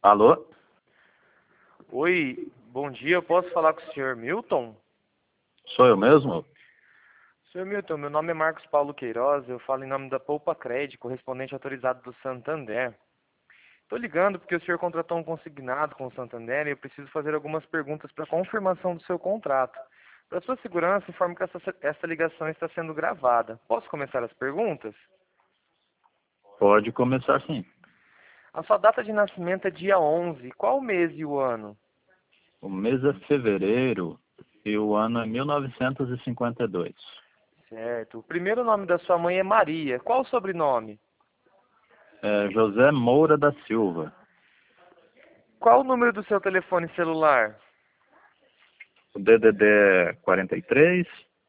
Alô? Oi, bom dia. Eu posso falar com o senhor Milton? Sou eu mesmo? Senhor Milton, meu nome é Marcos Paulo Queiroz. Eu falo em nome da Poupa Cred, correspondente autorizado do Santander. Estou ligando porque o senhor contratou um consignado com o Santander e eu preciso fazer algumas perguntas para confirmação do seu contrato. Para sua segurança, informo que essa ligação está sendo gravada. Posso começar as perguntas? Pode começar sim. A sua data de nascimento é dia 11. Qual o mês e o ano? O mês é fevereiro e o ano é 1952. Certo. O primeiro nome da sua mãe é Maria. Qual o sobrenome? É José Moura da Silva. Qual o número do seu telefone celular? O DDD é 43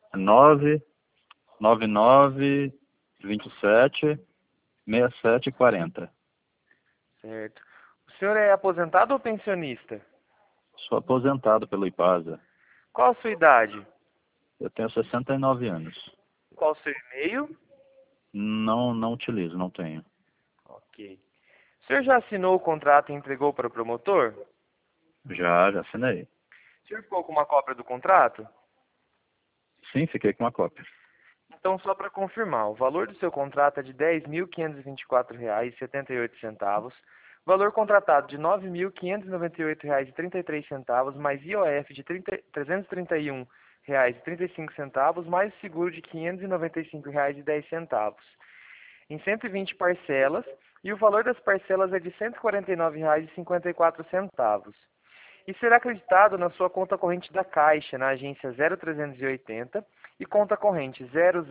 999 27 67 40. Certo. O senhor é aposentado ou pensionista? Sou aposentado pelo IPASA. Qual a sua idade? Eu tenho 69 anos. Qual o seu e-mail? Não utilizo, não tenho. Ok. O senhor já assinou o contrato e entregou para o promotor? Já assinei. O senhor ficou com uma cópia do contrato? Sim, fiquei com uma cópia. Então, só para confirmar, o valor do seu contrato é de R$ 10.524,78. Valor contratado de R$ 9.598,33, mais IOF de R$ 331,35, mais seguro de R$ 595,10. Em 120 parcelas, e o valor das parcelas é de R$ 149,54. E será acreditado na sua conta corrente da Caixa, na agência 0380 e conta corrente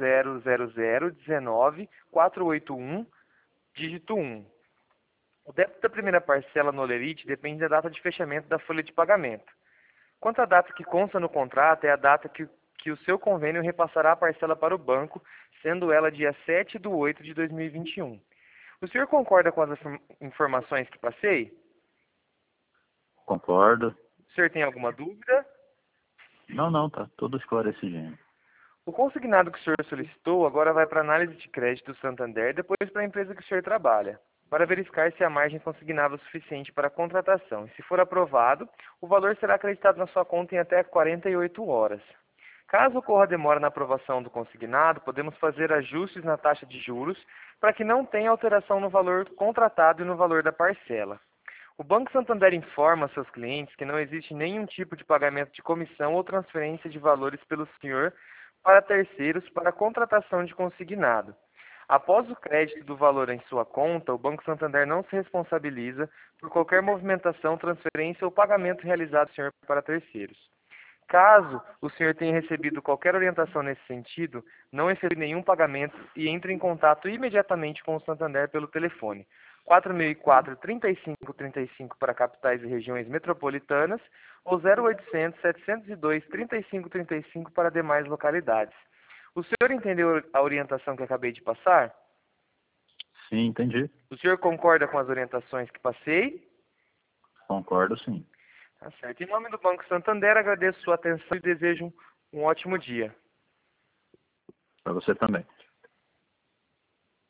000019481, dígito 1. O débito da primeira parcela no Olerite depende da data de fechamento da folha de pagamento. Quanto à data que consta no contrato, é a data que o seu convênio repassará a parcela para o banco, sendo ela dia 7/8 de 2021. O senhor concorda com as informações que passei? Concordo. O senhor tem alguma dúvida? Não, tá tudo esclarecidinho. O consignado que o senhor solicitou agora vai para a análise de crédito do Santander e depois para a empresa que o senhor trabalha, para verificar se a margem consignada é suficiente para a contratação. E se for aprovado, o valor será acreditado na sua conta em até 48 horas. Caso ocorra demora na aprovação do consignado, podemos fazer ajustes na taxa de juros para que não tenha alteração no valor contratado e no valor da parcela. O Banco Santander informa seus clientes que não existe nenhum tipo de pagamento de comissão ou transferência de valores pelo senhor para terceiros para a contratação de consignado. Após o crédito do valor em sua conta, o Banco Santander não se responsabiliza por qualquer movimentação, transferência ou pagamento realizado pelo senhor para terceiros. Caso o senhor tenha recebido qualquer orientação nesse sentido, não efetue nenhum pagamento e entre em contato imediatamente com o Santander pelo telefone 4004-3535 para capitais e regiões metropolitanas ou 0800-702-3535 para demais localidades. O senhor entendeu a orientação que acabei de passar? Sim, entendi. O senhor concorda com as orientações que passei? Concordo, sim. Tá certo. Em nome do Banco Santander, agradeço sua atenção e desejo um ótimo dia. Para você também.